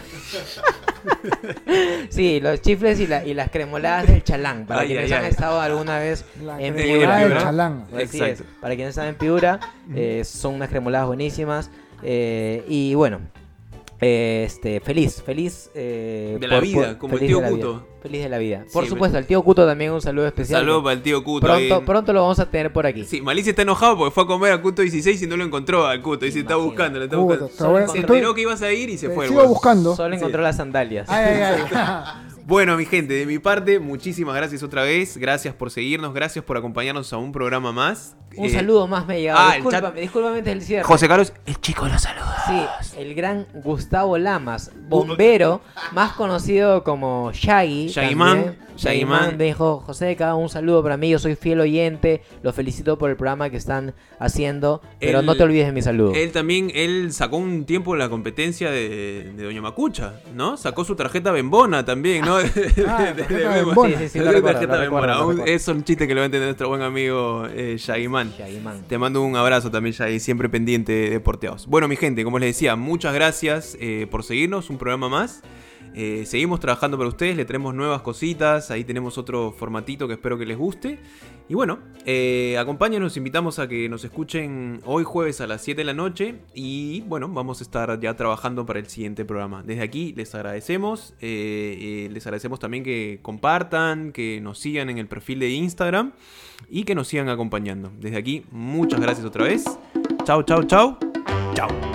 Sí, los chifles y las cremoladas del Chalán, para quienes han estado alguna vez en Piura, del Chalán. Así es, para quienes están en Piura, son unas cremoladas buenísimas. Y bueno, feliz de la vida, como el tío Cuto. Feliz de la vida. Por Sí, supuesto, al tío Cuto también un saludo especial. Saludos para el tío Cuto. Pronto lo vamos a tener por aquí. Sí, Malicia está enojado porque fue a comer a Cuto 16 y no lo encontró al Cuto. Y se está buscando, lo está Puta, buscando. Se enteró que ibas a ir y se fue. Sigo buscando. Solo encontró las sandalias. Ay. Bueno, mi gente, de mi parte, muchísimas gracias otra vez. Gracias por seguirnos, gracias por acompañarnos a un programa más. Un saludo más me ha llegado. el chat. Discúlpame antes del cierre. José Carlos, el chico de los saludos. Sí, el gran Gustavo Lamas, bombero, más conocido como Shaggy. Shaggy Man dijo: Joseca, un saludo para mí, yo soy fiel oyente, los felicito por el programa que están haciendo, pero no te olvides de mi saludo. Él sacó un tiempo en la competencia de Doña Macucha, ¿no? Sacó su tarjeta Bembona también, ¿no? Bembona. Sí, lo recuerdo. Es un chiste que lo va a entender nuestro buen amigo Shaggy Man. Te mando un abrazo también, Shaggy, siempre pendiente de Porteados. Bueno, mi gente, como les decía, muchas gracias por seguirnos, un programa más. Seguimos trabajando para ustedes, le traemos nuevas cositas, ahí tenemos otro formatito que espero que les guste. Y bueno, acompáñenos, los invitamos a que nos escuchen hoy jueves a las 7 de la noche. Y bueno, vamos a estar ya trabajando para el siguiente programa. Desde aquí les agradecemos, también que compartan, que nos sigan en el perfil de Instagram y que nos sigan acompañando. Desde aquí, muchas gracias otra vez. Chau.